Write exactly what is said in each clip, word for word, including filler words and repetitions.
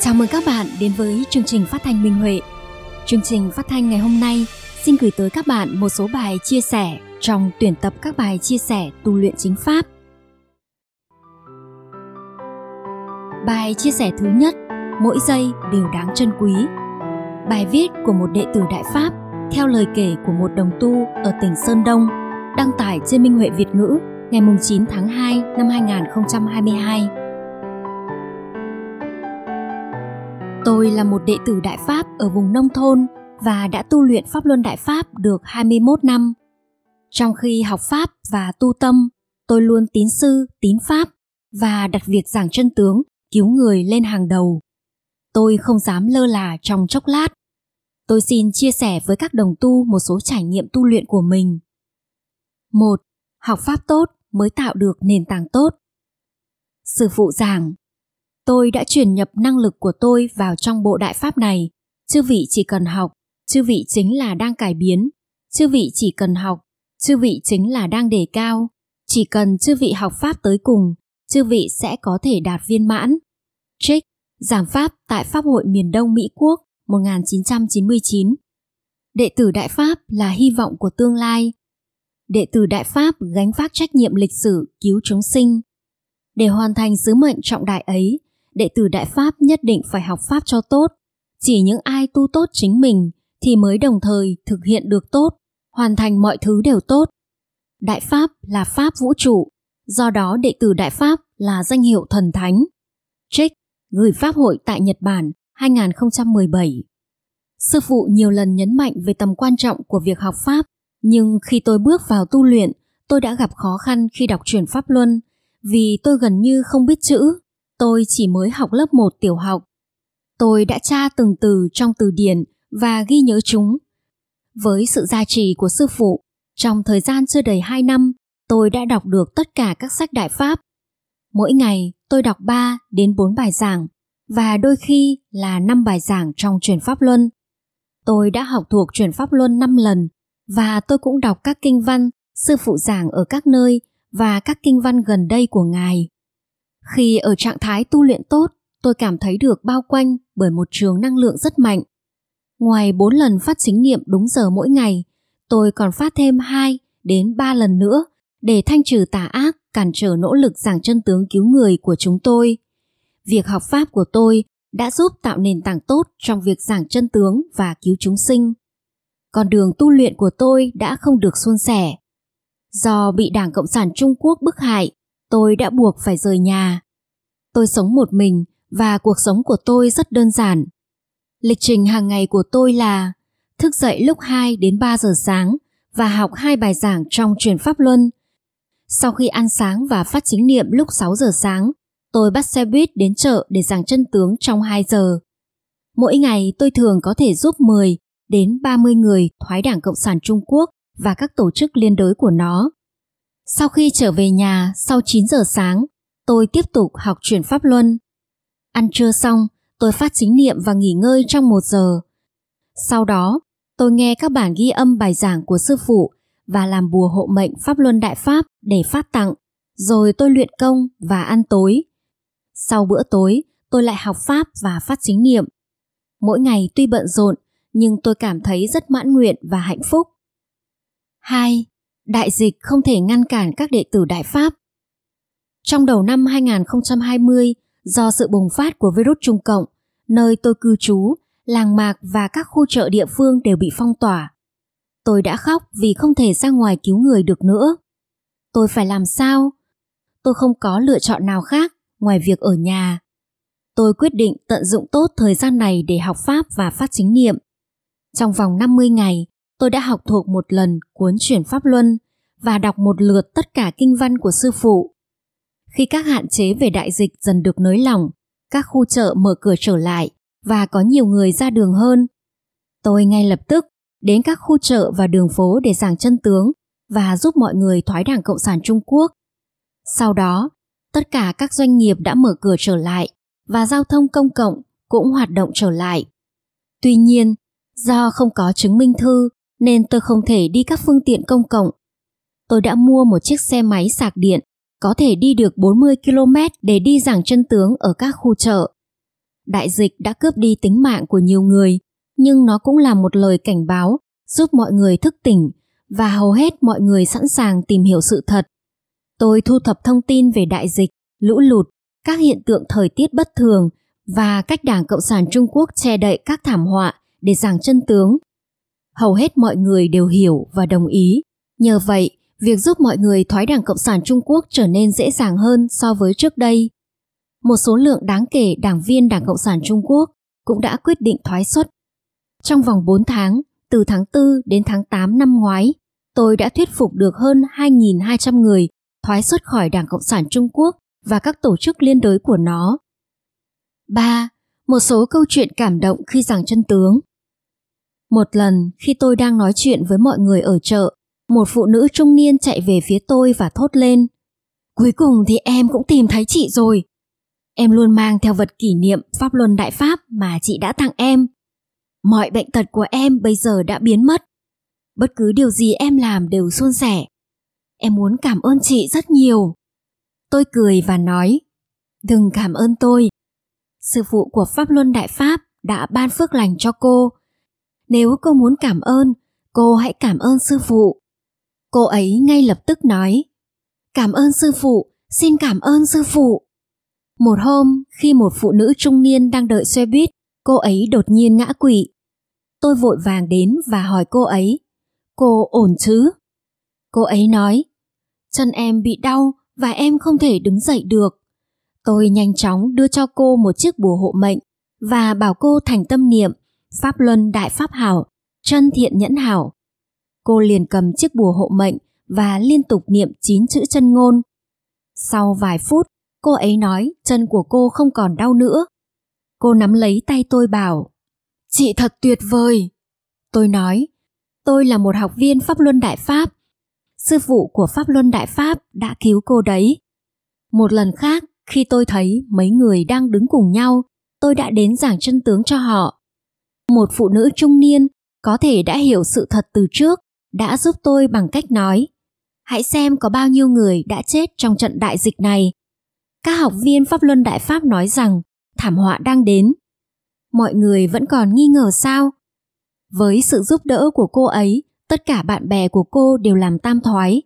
Chào mừng các bạn đến với chương trình phát thanh Minh Huệ. Chương trình phát thanh ngày hôm nay xin gửi tới các bạn một số bài chia sẻ trong tuyển tập các bài chia sẻ tu luyện chính pháp. Bài chia sẻ thứ nhất, mỗi giây đều đáng trân quý. Bài viết của một đệ tử Đại Pháp theo lời kể của một đồng tu ở tỉnh Sơn Đông, đăng tải trên Minh Huệ Việt ngữ ngày chín tháng hai năm hai nghìn không trăm hai mươi hai. Tôi là một đệ tử Đại Pháp ở vùng nông thôn và đã tu luyện Pháp Luân Đại Pháp được hai mươi mốt năm. Trong khi học Pháp và tu tâm, tôi luôn tín sư, tín Pháp và đặt việc giảng chân tướng, cứu người lên hàng đầu. Tôi không dám lơ là trong chốc lát. Tôi xin chia sẻ với các đồng tu một số trải nghiệm tu luyện của mình. một. Học Pháp tốt mới tạo được nền tảng tốt. Sư phụ giảng, tôi đã truyền nhập năng lực của tôi vào trong bộ Đại Pháp này. Chư vị chỉ cần học, chư vị chính là đang cải biến. Chư vị chỉ cần học, chư vị chính là đang đề cao. Chỉ cần chư vị học Pháp tới cùng, chư vị sẽ có thể đạt viên mãn. Trích, giảng Pháp tại Pháp hội miền Đông Mỹ Quốc một nghìn chín trăm chín mươi chín. Đệ tử Đại Pháp là hy vọng của tương lai. Đệ tử Đại Pháp gánh vác trách nhiệm lịch sử cứu chúng sinh. Để hoàn thành sứ mệnh trọng đại ấy, đệ tử Đại Pháp nhất định phải học Pháp cho tốt. Chỉ những ai tu tốt chính mình thì mới đồng thời thực hiện được tốt, hoàn thành mọi thứ đều tốt. Đại Pháp là Pháp vũ trụ, do đó đệ tử Đại Pháp là danh hiệu thần thánh. Trích, gửi Pháp hội tại Nhật Bản hai nghìn không trăm mười bảy. Sư phụ nhiều lần nhấn mạnh về tầm quan trọng của việc học Pháp, nhưng khi tôi bước vào tu luyện, tôi đã gặp khó khăn khi đọc truyện Pháp Luân, vì tôi gần như không biết chữ. Tôi chỉ mới học lớp một tiểu học. Tôi đã tra từng từ trong từ điển và ghi nhớ chúng. Với sự gia trì của sư phụ, trong thời gian chưa đầy hai năm, tôi đã đọc được tất cả các sách Đại Pháp. Mỗi ngày tôi đọc ba đến bốn bài giảng và đôi khi là năm bài giảng trong truyện Pháp Luân. Tôi đã học thuộc truyện Pháp Luân năm lần và tôi cũng đọc các kinh văn sư phụ giảng ở các nơi và các kinh văn gần đây của Ngài. Khi ở trạng thái tu luyện tốt, tôi cảm thấy được bao quanh bởi một trường năng lượng rất mạnh. Ngoài bốn lần phát chính niệm đúng giờ mỗi ngày, tôi còn phát thêm hai đến ba lần nữa để thanh trừ tà ác, cản trở nỗ lực giảng chân tướng cứu người của chúng tôi. Việc học Pháp của tôi đã giúp tạo nền tảng tốt trong việc giảng chân tướng và cứu chúng sinh. Con đường tu luyện của tôi đã không được suôn sẻ. Do bị Đảng Cộng sản Trung Quốc bức hại, tôi đã buộc phải rời nhà. Tôi sống một mình và cuộc sống của tôi rất đơn giản. Lịch trình hàng ngày của tôi là thức dậy lúc hai đến ba giờ sáng và học hai bài giảng trong truyện Pháp Luân. Sau khi ăn sáng và phát chính niệm lúc sáu giờ sáng, tôi bắt xe buýt đến chợ để giảng chân tướng trong hai giờ. Mỗi ngày tôi thường có thể giúp mười đến ba mươi người thoái Đảng Cộng sản Trung Quốc và các tổ chức liên đới của nó. Sau khi trở về nhà sau chín giờ sáng, tôi tiếp tục học truyện Pháp Luân. Ăn trưa xong, tôi phát chính niệm và nghỉ ngơi trong một giờ. Sau đó, tôi nghe các bản ghi âm bài giảng của sư phụ và làm bùa hộ mệnh Pháp Luân Đại Pháp để phát tặng, rồi tôi luyện công và ăn tối. Sau bữa tối, tôi lại học Pháp và phát chính niệm. Mỗi ngày tuy bận rộn, nhưng tôi cảm thấy rất mãn nguyện và hạnh phúc. hai. Đại dịch không thể ngăn cản các đệ tử Đại Pháp. Trong đầu năm hai nghìn không trăm hai mươi, do sự bùng phát của virus Trung Cộng, nơi tôi cư trú, làng mạc và các khu chợ địa phương đều bị phong tỏa. Tôi đã khóc vì không thể ra ngoài cứu người được nữa. Tôi phải làm sao? Tôi không có lựa chọn nào khác ngoài việc ở nhà. Tôi quyết định tận dụng tốt thời gian này để học Pháp và phát chính niệm. Trong vòng năm mươi ngày, tôi đã học thuộc một lần cuốn truyện Pháp Luân và đọc một lượt tất cả kinh văn của sư phụ. Khi các hạn chế về đại dịch dần được nới lỏng, các khu chợ mở cửa trở lại và có nhiều người ra đường hơn, tôi ngay lập tức đến các khu chợ và đường phố để giảng chân tướng và giúp mọi người thoái Đảng Cộng sản Trung Quốc. Sau đó, tất cả các doanh nghiệp đã mở cửa trở lại và giao thông công cộng cũng hoạt động trở lại. Tuy nhiên, do không có chứng minh thư nên tôi không thể đi các phương tiện công cộng. Tôi đã mua một chiếc xe máy sạc điện có thể đi được bốn mươi ki lô mét để đi giảng chân tướng ở các khu chợ. Đại dịch đã cướp đi tính mạng của nhiều người, nhưng nó cũng là một lời cảnh báo giúp mọi người thức tỉnh và hầu hết mọi người sẵn sàng tìm hiểu sự thật. Tôi thu thập thông tin về đại dịch, lũ lụt, các hiện tượng thời tiết bất thường và cách Đảng Cộng sản Trung Quốc che đậy các thảm họa để giảng chân tướng. Hầu hết mọi người đều hiểu và đồng ý. Nhờ vậy, việc giúp mọi người thoái Đảng Cộng sản Trung Quốc trở nên dễ dàng hơn so với trước đây. Một số lượng đáng kể đảng viên Đảng Cộng sản Trung Quốc cũng đã quyết định thoái xuất. Trong vòng bốn tháng, từ tháng tư đến tháng tám năm ngoái, tôi đã thuyết phục được hơn hai nghìn hai trăm người thoái xuất khỏi Đảng Cộng sản Trung Quốc và các tổ chức liên đới của nó. ba. Một số câu chuyện cảm động khi giảng chân tướng. Một lần, khi tôi đang nói chuyện với mọi người ở chợ, một phụ nữ trung niên chạy về phía tôi và thốt lên: "Cuối cùng thì em cũng tìm thấy chị rồi. Em luôn mang theo vật kỷ niệm Pháp Luân Đại Pháp mà chị đã tặng em. Mọi bệnh tật của em bây giờ đã biến mất. Bất cứ điều gì em làm đều suôn sẻ. Em muốn cảm ơn chị rất nhiều." Tôi cười và nói: "Đừng cảm ơn tôi. Sư phụ của Pháp Luân Đại Pháp đã ban phước lành cho cô. Nếu cô muốn cảm ơn, cô hãy cảm ơn sư phụ." Cô ấy ngay lập tức nói: "Cảm ơn sư phụ, xin cảm ơn sư phụ." Một hôm, khi một phụ nữ trung niên đang đợi xe buýt, cô ấy đột nhiên ngã quỵ. Tôi vội vàng đến và hỏi cô ấy: "Cô ổn chứ?" Cô ấy nói: "Chân em bị đau và em không thể đứng dậy được." Tôi nhanh chóng đưa cho cô một chiếc bùa hộ mệnh và bảo cô thành tâm niệm Pháp Luân Đại Pháp Hảo, chân thiện nhẫn hảo. Cô liền cầm chiếc bùa hộ mệnh và liên tục niệm chín chữ chân ngôn. Sau vài phút, cô ấy nói chân của cô không còn đau nữa. Cô nắm lấy tay tôi bảo: "Chị thật tuyệt vời." Tôi nói: "Tôi là một học viên Pháp Luân Đại Pháp. Sư phụ của Pháp Luân Đại Pháp đã cứu cô đấy." Một lần khác, khi tôi thấy mấy người đang đứng cùng nhau, tôi đã đến giảng chân tướng cho họ. Một phụ nữ trung niên có thể đã hiểu sự thật từ trước đã giúp tôi bằng cách nói: "Hãy xem có bao nhiêu người đã chết trong trận đại dịch này. Các học viên Pháp Luân Đại Pháp nói rằng thảm họa đang đến. Mọi người vẫn còn nghi ngờ sao?" Với sự giúp đỡ của cô ấy, tất cả bạn bè của cô đều làm tam thoái.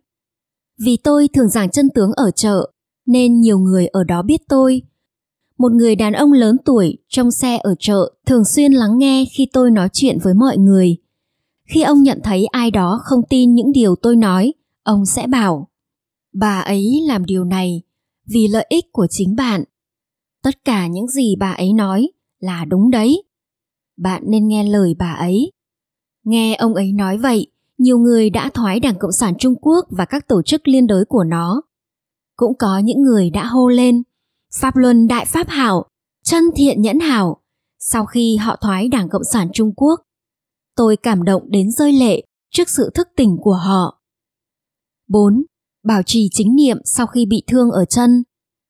Vì tôi thường giảng chân tướng ở chợ, nên nhiều người ở đó biết tôi. Một người đàn ông lớn tuổi trong xe ở chợ thường xuyên lắng nghe khi tôi nói chuyện với mọi người. Khi ông nhận thấy ai đó không tin những điều tôi nói, ông sẽ bảo: "Bà ấy làm điều này vì lợi ích của chính bạn. Tất cả những gì bà ấy nói là đúng đấy. Bạn nên nghe lời bà ấy." Nghe ông ấy nói vậy, nhiều người đã thoái Đảng Cộng sản Trung Quốc và các tổ chức liên đới của nó. Cũng có những người đã hô lên: "Pháp Luân Đại Pháp Hảo, chân thiện nhẫn hảo" sau khi họ thoái Đảng Cộng sản Trung Quốc. Tôi cảm động đến rơi lệ trước sự thức tỉnh của họ. bốn. Bảo trì chính niệm sau khi bị thương ở chân.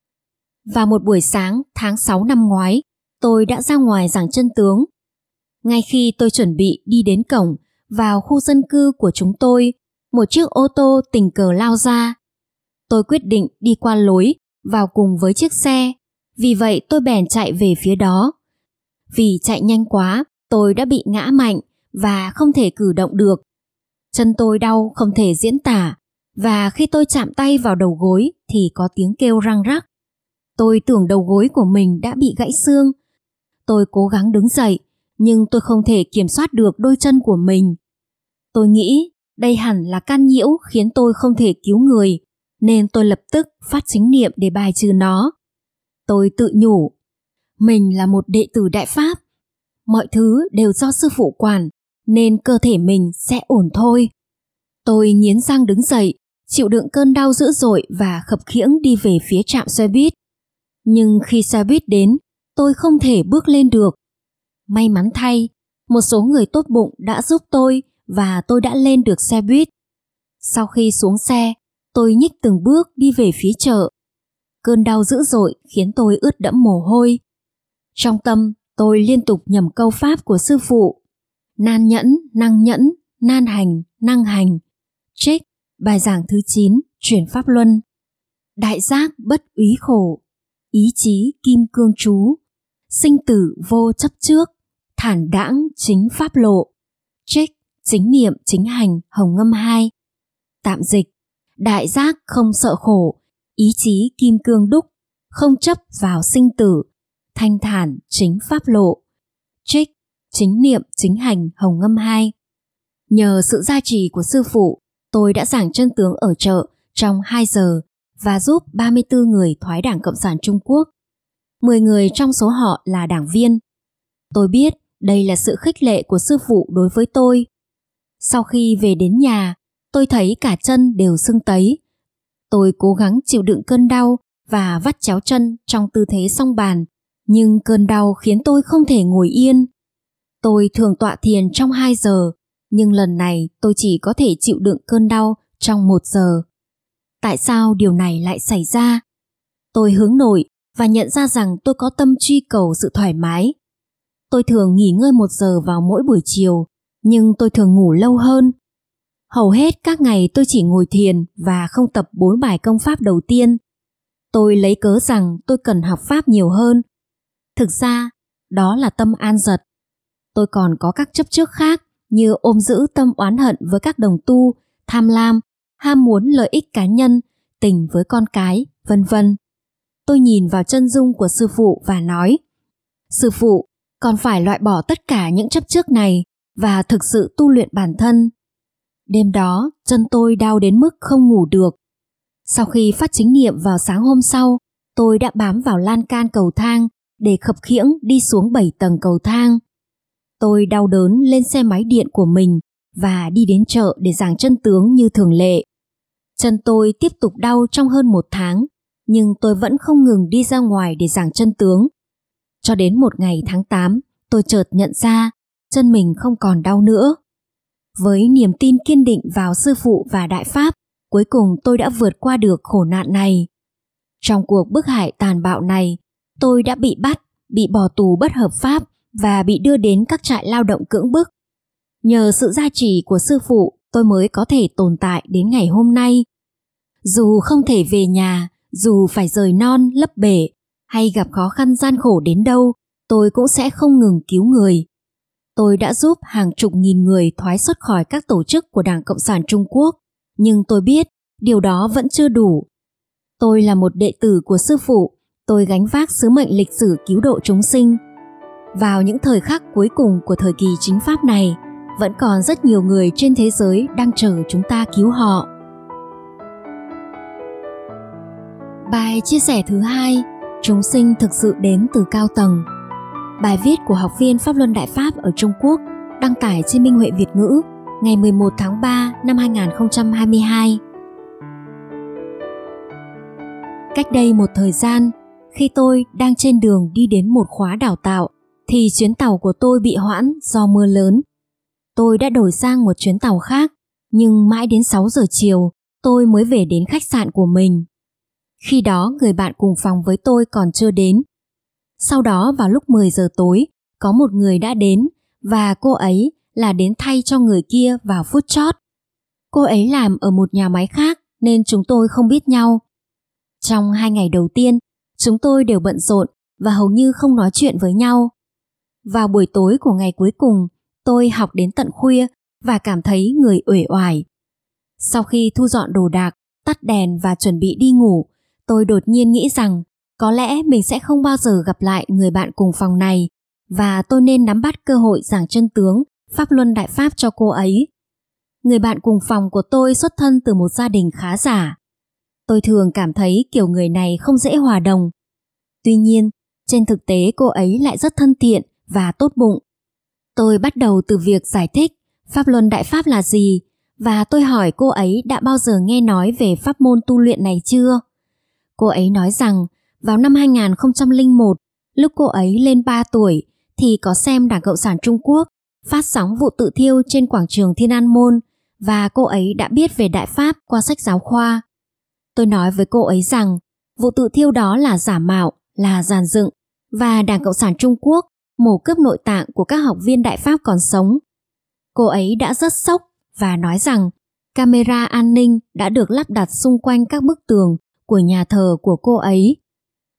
Vào một buổi sáng tháng sáu năm ngoái, tôi đã ra ngoài giảng chân tướng. Ngay khi tôi chuẩn bị đi đến cổng vào khu dân cư của chúng tôi, một chiếc ô tô tình cờ lao ra. Tôi quyết định đi qua lối vào cùng với chiếc xe, vì vậy tôi bèn chạy về phía đó. Vì chạy nhanh quá, tôi đã bị ngã mạnh và không thể cử động được. Chân tôi đau không thể diễn tả, và khi tôi chạm tay vào đầu gối thì có tiếng kêu răng rắc. Tôi tưởng đầu gối của mình đã bị gãy xương. Tôi cố gắng đứng dậy, nhưng tôi không thể kiểm soát được đôi chân của mình. Tôi nghĩ đây hẳn là căn nhiễu khiến tôi không thể cứu người, nên tôi lập tức phát chính niệm để bài trừ nó. Tôi tự nhủ: mình là một đệ tử Đại Pháp. Mọi thứ đều do sư phụ quản, nên cơ thể mình sẽ ổn thôi. Tôi nghiến răng đứng dậy, chịu đựng cơn đau dữ dội và khập khiễng đi về phía trạm xe buýt. Nhưng khi xe buýt đến, tôi không thể bước lên được. May mắn thay, một số người tốt bụng đã giúp tôi và tôi đã lên được xe buýt. Sau khi xuống xe, tôi nhích từng bước đi về phía chợ. Cơn đau dữ dội khiến tôi ướt đẫm mồ hôi. Trong tâm, tôi liên tục nhẩm câu pháp của sư phụ: nan nhẫn, năng nhẫn, nan hành, năng hành. Trích bài giảng thứ chín, chuyển Pháp Luân. Đại giác bất úy khổ, ý chí kim cương chú, sinh tử vô chấp trước, thản đãng chính pháp lộ. Trích Chính niệm chính hành Hồng Ngâm hai. Tạm dịch: đại giác không sợ khổ, ý chí kim cương đúc, không chấp vào sinh tử, thanh thản chính pháp lộ. Trích Chính niệm chính hành Hồng Ngâm hai. Nhờ sự gia trì của sư phụ, tôi đã giảng chân tướng ở chợ trong hai giờ và giúp ba mươi tư người thoái Đảng Cộng sản Trung Quốc. mười người trong số họ là đảng viên. Tôi biết đây là sự khích lệ của sư phụ đối với tôi. Sau khi về đến nhà, tôi thấy cả chân đều sưng tấy. Tôi cố gắng chịu đựng cơn đau và vắt chéo chân trong tư thế song bàn, nhưng cơn đau khiến tôi không thể ngồi yên. Tôi thường tọa thiền trong hai giờ, nhưng lần này tôi chỉ có thể chịu đựng cơn đau trong một giờ. Tại sao điều này lại xảy ra? Tôi hướng nội và nhận ra rằng tôi có tâm truy cầu sự thoải mái. Tôi thường nghỉ ngơi một giờ vào mỗi buổi chiều, nhưng tôi thường ngủ lâu hơn. Hầu hết các ngày tôi chỉ ngồi thiền và không tập bốn bài công pháp đầu tiên. Tôi lấy cớ rằng tôi cần học pháp nhiều hơn. Thực ra, đó là tâm an dật. Tôi còn có các chấp trước khác như ôm giữ tâm oán hận với các đồng tu, tham lam, ham muốn lợi ích cá nhân, tình với con cái, vân vân. Tôi nhìn vào chân dung của sư phụ và nói: sư phụ, con phải loại bỏ tất cả những chấp trước này và thực sự tu luyện bản thân. Đêm đó, chân tôi đau đến mức không ngủ được. Sau khi phát chính niệm vào sáng hôm sau, tôi đã bám vào lan can cầu thang để khập khiễng đi xuống bảy tầng cầu thang. Tôi đau đớn lên xe máy điện của mình và đi đến chợ để giảng chân tướng như thường lệ. Chân tôi tiếp tục đau trong hơn một tháng, nhưng tôi vẫn không ngừng đi ra ngoài để giảng chân tướng. Cho đến một ngày tháng tám, tôi chợt nhận ra chân mình không còn đau nữa. Với niềm tin kiên định vào sư phụ và đại pháp, cuối cùng tôi đã vượt qua được khổ nạn này. Trong cuộc bức hại tàn bạo này, tôi đã bị bắt, bị bỏ tù bất hợp pháp và bị đưa đến các trại lao động cưỡng bức. Nhờ sự gia trì của sư phụ, tôi mới có thể tồn tại đến ngày hôm nay. Dù không thể về nhà, dù phải rời non lấp bể, hay gặp khó khăn gian khổ đến đâu, tôi cũng sẽ không ngừng cứu người. Tôi đã giúp hàng chục nghìn người thoái xuất khỏi các tổ chức của Đảng Cộng sản Trung Quốc, nhưng tôi biết điều đó vẫn chưa đủ. Tôi là một đệ tử của sư phụ, tôi gánh vác sứ mệnh lịch sử cứu độ chúng sinh. Vào những thời khắc cuối cùng của thời kỳ chính pháp này, vẫn còn rất nhiều người trên thế giới đang chờ chúng ta cứu họ. Bài chia sẻ thứ hai, chúng sinh thực sự đến từ cao tầng. Bài viết của học viên Pháp Luân Đại Pháp ở Trung Quốc đăng tải trên Minh Huệ Việt ngữ ngày mười một tháng ba năm hai nghìn không trăm hai mươi hai. Cách đây một thời gian, khi tôi đang trên đường đi đến một khóa đào tạo, thì chuyến tàu của tôi bị hoãn do mưa lớn. Tôi đã đổi sang một chuyến tàu khác, nhưng mãi đến sáu giờ chiều, tôi mới về đến khách sạn của mình. Khi đó người bạn cùng phòng với tôi còn chưa đến. Sau đó vào lúc mười giờ tối, có một người đã đến và cô ấy là đến thay cho người kia vào phút chót. Cô ấy làm ở một nhà máy khác nên chúng tôi không biết nhau. Trong hai ngày đầu tiên, chúng tôi đều bận rộn và hầu như không nói chuyện với nhau. Vào buổi tối của ngày cuối cùng, tôi học đến tận khuya và cảm thấy người uể oải. Sau khi thu dọn đồ đạc, tắt đèn và chuẩn bị đi ngủ, tôi đột nhiên nghĩ rằng có lẽ mình sẽ không bao giờ gặp lại người bạn cùng phòng này và tôi nên nắm bắt cơ hội giảng chân tướng Pháp Luân Đại Pháp cho cô ấy. Người bạn cùng phòng của tôi xuất thân từ một gia đình khá giả. Tôi thường cảm thấy kiểu người này không dễ hòa đồng. Tuy nhiên, trên thực tế cô ấy lại rất thân thiện và tốt bụng. Tôi bắt đầu từ việc giải thích Pháp Luân Đại Pháp là gì và tôi hỏi cô ấy đã bao giờ nghe nói về pháp môn tu luyện này chưa. Cô ấy nói rằng vào năm hai nghìn không trăm lẻ một, lúc cô ấy lên ba tuổi thì có xem Đảng Cộng sản Trung Quốc phát sóng vụ tự thiêu trên quảng trường Thiên An Môn và cô ấy đã biết về Đại Pháp qua sách giáo khoa. Tôi nói với cô ấy rằng vụ tự thiêu đó là giả mạo, là dàn dựng và Đảng Cộng sản Trung Quốc mổ cướp nội tạng của các học viên Đại Pháp còn sống. Cô ấy đã rất sốc và nói rằng camera an ninh đã được lắp đặt xung quanh các bức tường của nhà thờ của cô ấy.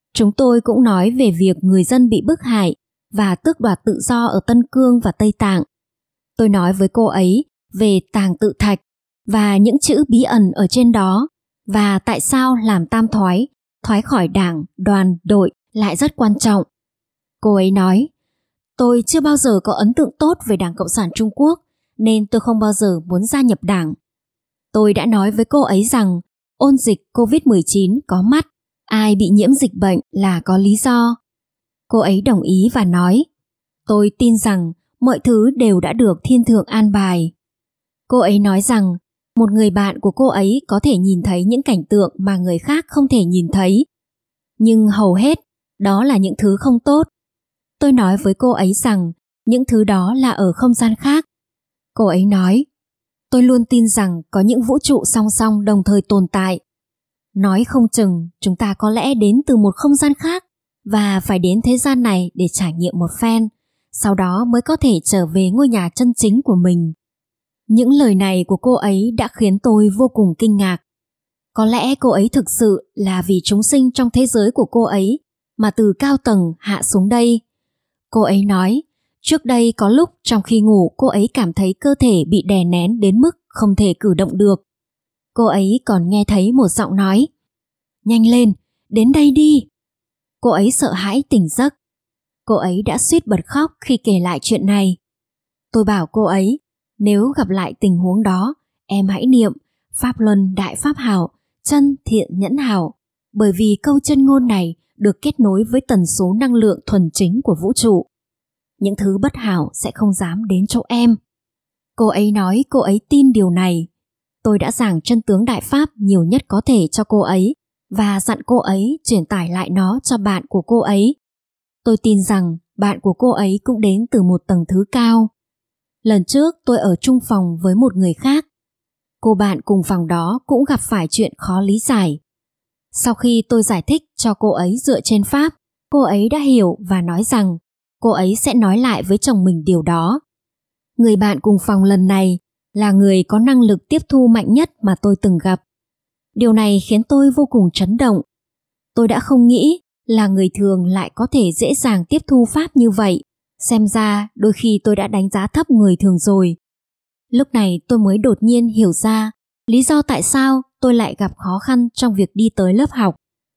Chúng tôi cũng nói về việc người dân bị bức hại và tước đoạt tự do ở Tân Cương và Tây Tạng. Tôi nói với cô ấy về Tàng Tự Thạch và những chữ bí ẩn ở trên đó, và tại sao làm tam thoái, thoái khỏi đảng, đoàn, đội lại rất quan trọng. Cô ấy nói, tôi chưa bao giờ có ấn tượng tốt về Đảng Cộng sản Trung Quốc, nên tôi không bao giờ muốn gia nhập đảng. Tôi đã nói với cô ấy rằng ôn dịch covid mười chín có mắt, ai bị nhiễm dịch bệnh là có lý do. Cô ấy đồng ý và nói, tôi tin rằng mọi thứ đều đã được thiên thượng an bài. Cô ấy nói rằng một người bạn của cô ấy có thể nhìn thấy những cảnh tượng mà người khác không thể nhìn thấy. Nhưng hầu hết, đó là những thứ không tốt. Tôi nói với cô ấy rằng những thứ đó là ở không gian khác. Cô ấy nói, tôi luôn tin rằng có những vũ trụ song song đồng thời tồn tại. Nói không chừng chúng ta có lẽ đến từ một không gian khác và phải đến thế gian này để trải nghiệm một phen, sau đó mới có thể trở về ngôi nhà chân chính của mình. Những lời này của cô ấy đã khiến tôi vô cùng kinh ngạc. Có lẽ cô ấy thực sự là vì chúng sinh trong thế giới của cô ấy mà từ cao tầng hạ xuống đây. Cô ấy nói, trước đây có lúc trong khi ngủ cô ấy cảm thấy cơ thể bị đè nén đến mức không thể cử động được. Cô ấy còn nghe thấy một giọng nói, nhanh lên, đến đây đi. Cô ấy sợ hãi tỉnh giấc. Cô ấy đã suýt bật khóc khi kể lại chuyện này. Tôi bảo cô ấy, nếu gặp lại tình huống đó, em hãy niệm Pháp Luân Đại Pháp Hảo, chân thiện nhẫn hảo, bởi vì câu chân ngôn này được kết nối với tần số năng lượng thuần chính của vũ trụ. Những thứ bất hảo sẽ không dám đến chỗ em. Cô ấy nói cô ấy tin điều này. Tôi đã giảng chân tướng Đại Pháp nhiều nhất có thể cho cô ấy và dặn cô ấy truyền tải lại nó cho bạn của cô ấy. Tôi tin rằng bạn của cô ấy cũng đến từ một tầng thứ cao. Lần trước tôi ở chung phòng với một người khác. Cô bạn cùng phòng đó cũng gặp phải chuyện khó lý giải. Sau khi tôi giải thích cho cô ấy dựa trên Pháp, cô ấy đã hiểu và nói rằng cô ấy sẽ nói lại với chồng mình điều đó. Người bạn cùng phòng lần này là người có năng lực tiếp thu mạnh nhất mà tôi từng gặp. Điều này khiến tôi vô cùng chấn động. Tôi đã không nghĩ là người thường lại có thể dễ dàng tiếp thu Pháp như vậy. Xem ra đôi khi tôi đã đánh giá thấp người thường rồi. Lúc này tôi mới đột nhiên hiểu ra lý do tại sao tôi lại gặp khó khăn trong việc đi tới lớp học.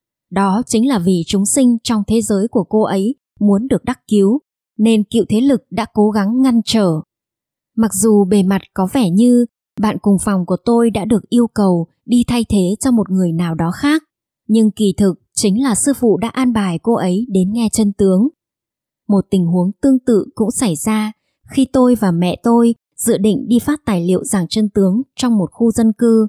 Đó chính là vì chúng sinh trong thế giới của cô ấy muốn được đắc cứu, nên cựu thế lực đã cố gắng ngăn trở. Mặc dù bề mặt có vẻ như bạn cùng phòng của tôi đã được yêu cầu đi thay thế cho một người nào đó khác, nhưng kỳ thực chính là sư phụ đã an bài cô ấy đến nghe chân tướng. Một tình huống tương tự cũng xảy ra khi tôi và mẹ tôi dự định đi phát tài liệu giảng chân tướng trong một khu dân cư.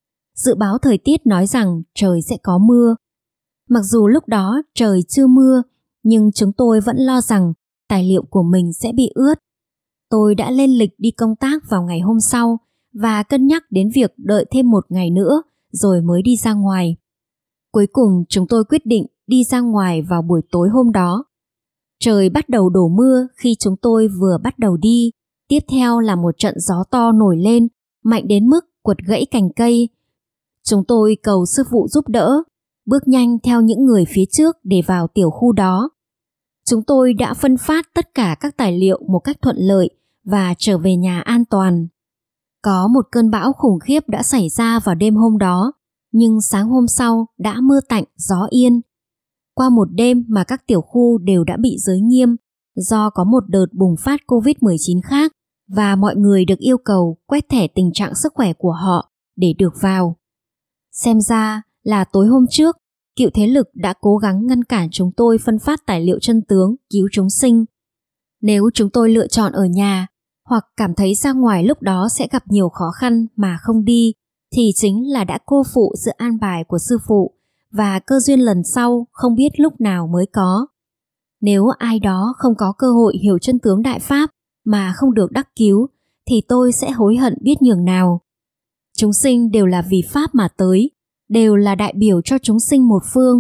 Dự báo thời tiết nói rằng trời sẽ có mưa. Mặc dù lúc đó trời chưa mưa, nhưng chúng tôi vẫn lo rằng tài liệu của mình sẽ bị ướt. Tôi đã lên lịch đi công tác vào ngày hôm sau và cân nhắc đến việc đợi thêm một ngày nữa rồi mới đi ra ngoài. Cuối cùng chúng tôi quyết định đi ra ngoài vào buổi tối hôm đó. Trời bắt đầu đổ mưa khi chúng tôi vừa bắt đầu đi. Tiếp theo là một trận gió to nổi lên, mạnh đến mức quật gãy cành cây. Chúng tôi cầu sư phụ giúp đỡ, bước nhanh theo những người phía trước để vào tiểu khu đó. Chúng tôi đã phân phát tất cả các tài liệu một cách thuận lợi và trở về nhà an toàn. Có một cơn bão khủng khiếp đã xảy ra vào đêm hôm đó, nhưng sáng hôm sau đã mưa tạnh, gió yên. Qua một đêm mà các tiểu khu đều đã bị giới nghiêm do có một đợt bùng phát covid mười chín khác và mọi người được yêu cầu quét thẻ tình trạng sức khỏe của họ để được vào. Xem ra là tối hôm trước, cựu thế lực đã cố gắng ngăn cản chúng tôi phân phát tài liệu chân tướng cứu chúng sinh. Nếu chúng tôi lựa chọn ở nhà hoặc cảm thấy ra ngoài lúc đó sẽ gặp nhiều khó khăn mà không đi, thì chính là đã cô phụ sự an bài của sư phụ và cơ duyên lần sau không biết lúc nào mới có. Nếu ai đó không có cơ hội hiểu chân tướng Đại Pháp mà không được đắc cứu, thì tôi sẽ hối hận biết nhường nào. Chúng sinh đều là vì Pháp mà tới, đều là đại biểu cho chúng sinh một phương.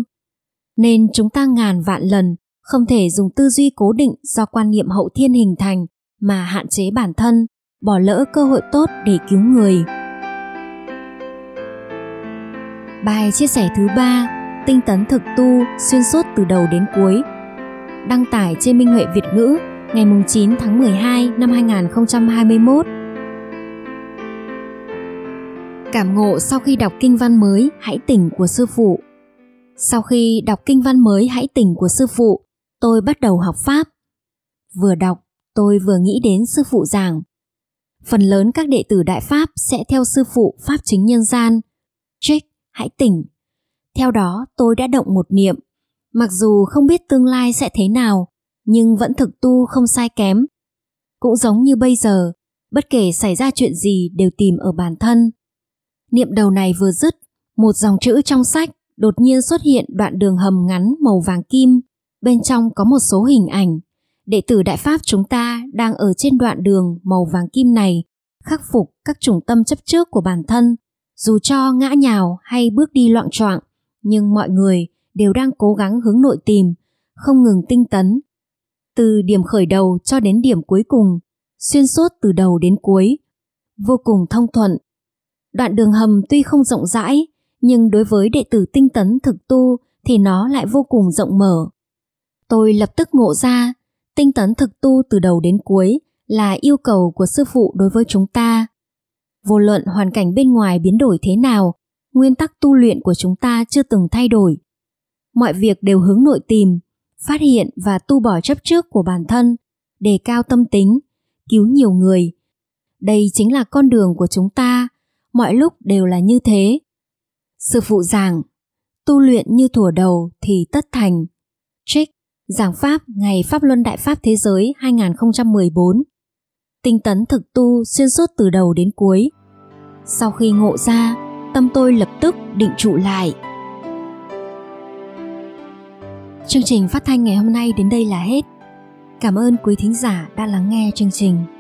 Nên chúng ta ngàn vạn lần không thể dùng tư duy cố định do quan niệm hậu thiên hình thành mà hạn chế bản thân, bỏ lỡ cơ hội tốt để cứu người. Bài chia sẻ thứ ba, tinh tấn thực tu xuyên suốt từ đầu đến cuối. Đăng tải trên Minh Huệ Việt ngữ ngày chín tháng mười hai năm hai nghìn không trăm hai mươi mốt. Cảm ngộ sau khi đọc kinh văn mới Hãy Tỉnh của Sư Phụ. Sau khi đọc kinh văn mới Hãy Tỉnh của Sư Phụ, tôi bắt đầu học Pháp. Vừa đọc, tôi vừa nghĩ đến Sư Phụ giảng. Phần lớn các đệ tử Đại Pháp sẽ theo Sư Phụ Pháp Chính Nhân Gian. Trích, hãy tỉnh. Theo đó tôi đã động một niệm. Mặc dù không biết tương lai sẽ thế nào, nhưng vẫn thực tu không sai kém. Cũng giống như bây giờ, bất kể xảy ra chuyện gì đều tìm ở bản thân. Niệm đầu này vừa dứt, một dòng chữ trong sách đột nhiên xuất hiện đoạn đường hầm ngắn màu vàng kim. Bên trong có một số hình ảnh. Đệ tử Đại Pháp chúng ta đang ở trên đoạn đường màu vàng kim này, khắc phục các chủng tâm chấp trước của bản thân. Dù cho ngã nhào hay bước đi loạng choạng, nhưng mọi người đều đang cố gắng hướng nội tìm, không ngừng tinh tấn. Từ điểm khởi đầu cho đến điểm cuối cùng, xuyên suốt từ đầu đến cuối, vô cùng thông thuận. Đoạn đường hầm tuy không rộng rãi, nhưng đối với đệ tử tinh tấn thực tu thì nó lại vô cùng rộng mở. Tôi lập tức ngộ ra, tinh tấn thực tu từ đầu đến cuối là yêu cầu của Sư Phụ đối với chúng ta. Vô luận hoàn cảnh bên ngoài biến đổi thế nào, nguyên tắc tu luyện của chúng ta chưa từng thay đổi. Mọi việc đều hướng nội tìm, phát hiện và tu bỏ chấp trước của bản thân, đề cao tâm tính, cứu nhiều người. Đây chính là con đường của chúng ta, mọi lúc đều là như thế. Sư Phụ giảng, tu luyện như thuở đầu thì tất thành. Trích, giảng pháp ngày Pháp Luân Đại Pháp Thế Giới hai nghìn không trăm mười bốn. Tinh tấn thực tu xuyên suốt từ đầu đến cuối. Sau khi ngộ ra, tâm tôi lập tức định trụ lại. Chương trình phát thanh ngày hôm nay đến đây là hết. Cảm ơn quý thính giả đã lắng nghe chương trình.